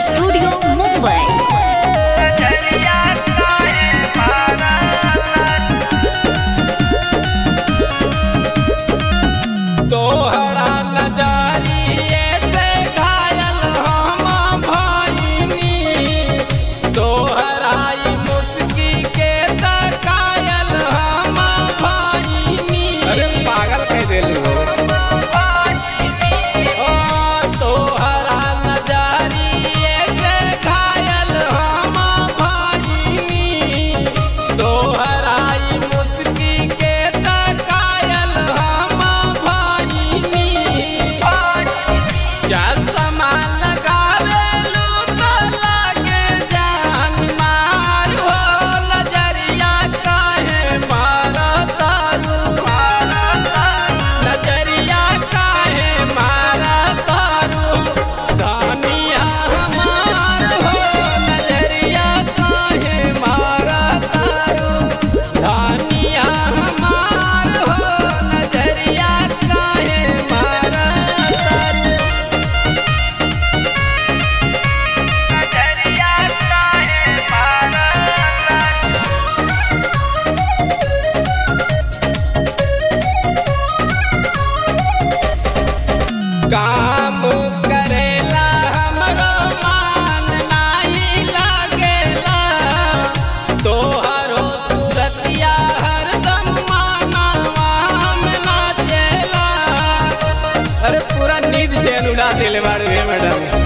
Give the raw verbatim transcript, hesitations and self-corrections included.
Studio Mumbai. तोहरा नजरिए से घायल हम भइनी, तोहरा ई मुस्की के त कायल हम भइनी। अरे पागल कह देलू ओ तोहरा नजरिए से घायल हम भइनी, तोहरा ई मुस्की के त कायल हम भइनी। चश्मा लगावेलू त लागे जान मार हो, नजरिया काहे मारतारू, नजरिया काहे मारतारू, धनिया हमार हो, नजरिया काहे मारतारू, धनिया हमार हो, नजरिया काहे मारतारू। काम करेला हमरो मान नाही लागेला, तोहरो सूरतिया हरदम मानवा में नाचेला। अरे पूरा नींद चैन उड़ा देले बाड़ू हे मैडम।